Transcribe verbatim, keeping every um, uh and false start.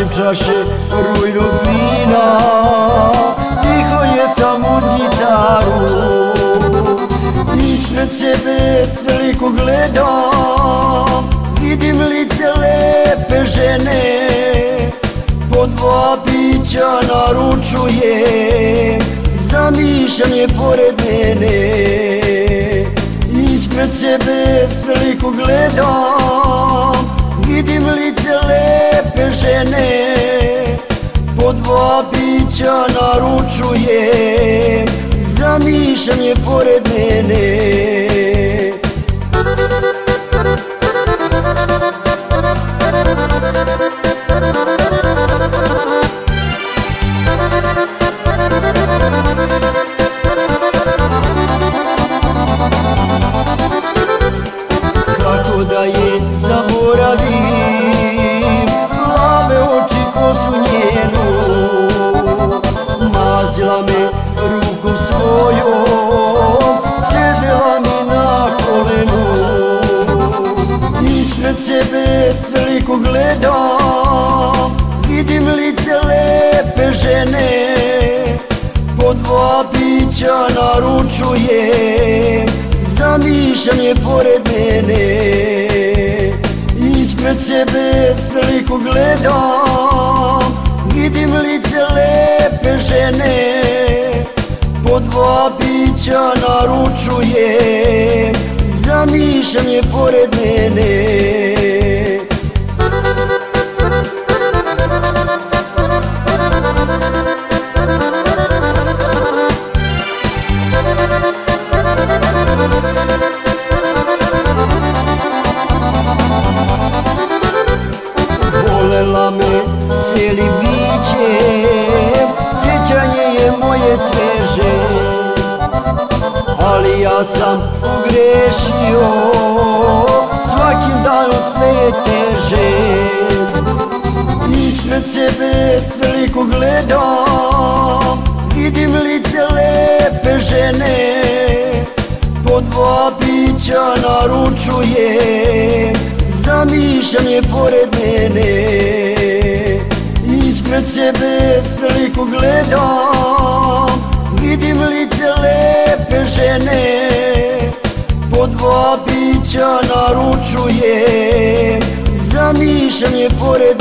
čaše rujnog vina, tiho jecam uz gitaru. Ispred sebe sliku gledam, vidim lice lepe žene. Po dva pića naručujem, zamišljam je pored mene. Ispred sebe sliku gledam, vidim lice lepe žene. Po dva pića naručujem, zamišljam je pored mene. Kako da je zaboravim, plave oči kosu njenu. Mazila me rukom svojom, sedela mi na kolenu. Ispred sebe sliku gledam, vidim lice lepe žene. Po dva pića naručujem, zamišljam je pored mene. Ispred sebe sliku gledam, vidim lice lepe žene. Po dva pića naručujem, zamišljam je pored mene. Volela me cijelim bićem, sjećanje je moje sveže. Ali ja sam pogrešio, svakim danom sve je teže. Ispred sebe sliku gledam, vidim lice lepe žene. Po dva pića naručujem, zamišljam je pored mene. Ispred sebe sliku gledam, vidim lice lepe žene. Po dva pića naručujem, zamišljam je pored